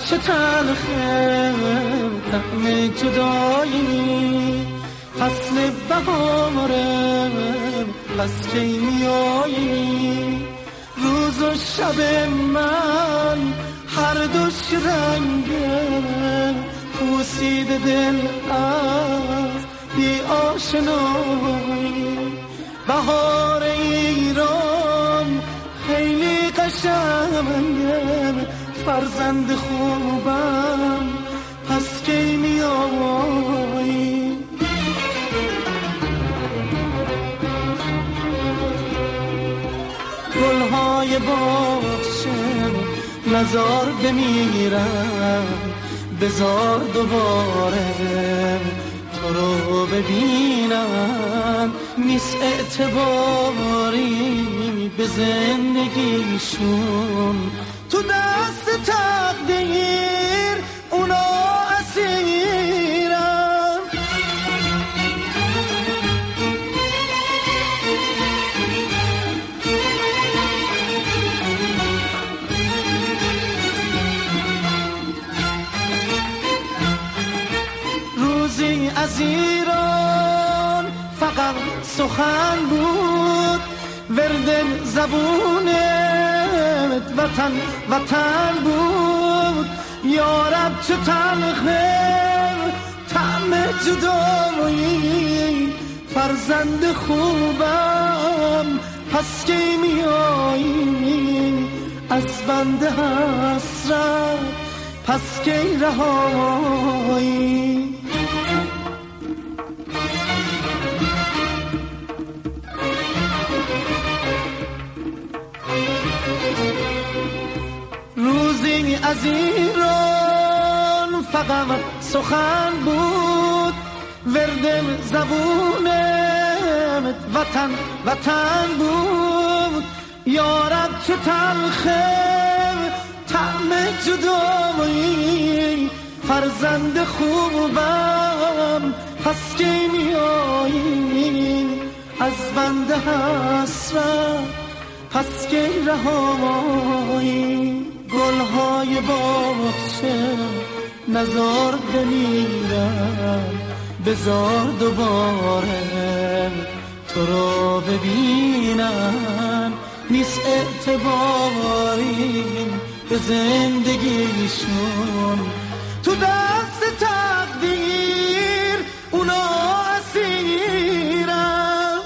چه تلخه طعم جدایی، فصل بهاره پس کی میایی؟ روز و شب من هر دوش رنگه، پوسیده دل از بی آشنایی. بهار ایران خیلی قشنگه، فرزند خوبم پس کی میایی؟ گلهای باغچه نزار بمیرم، بزار دوباره تو رو ببینم. نیست اعتباری به زندگیشون، تو دست تقدیر اونا اسیرن. روزی از ایران فقط سخن بود، ورد زبونت وطن وطن بود. یارب چه تلخه طعم جدایی، فرزند خوبم پس کی میایی؟ از بند حسرت پس کی رهایی؟ روزی از ایران فقط سخن بود، ورد زبونت وطن وطن بود. یارب چه تلخه طعم جدایی، فرزند خوبم پس کی میایی؟ از بند حسرت پس کی رهایی؟ گلهای باغچه نزار بمیرم، بزار دوباره تو رو ببینم. نیست اعتباری به زندگیشون، تو دست تقدیر اونا اسیرن.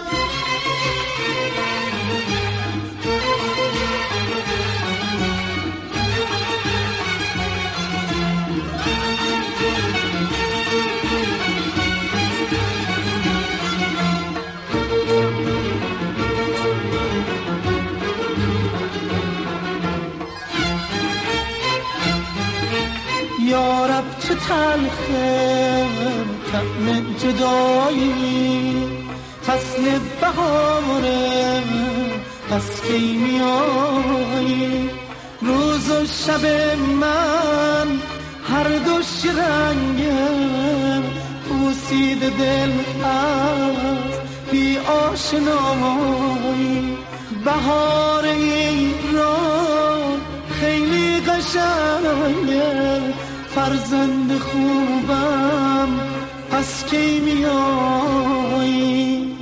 یارب چه تلخه طعم جدایی، فصل بهاره پس کی میایی؟ روز و شب من هر دوش رنگه، پوسیده دل از بی آشنایی. بهار ایران خیلی قشنگه، فرزند خوبم پس کی میایی؟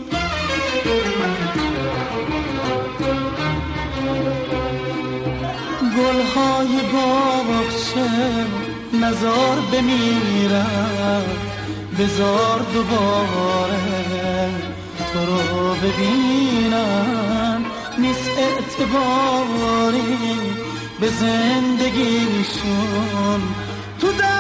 گلهای باغچه نزار بمیرم، بزار دوباره تو رو ببینم. نیست اعتباری به زندگیشون، تو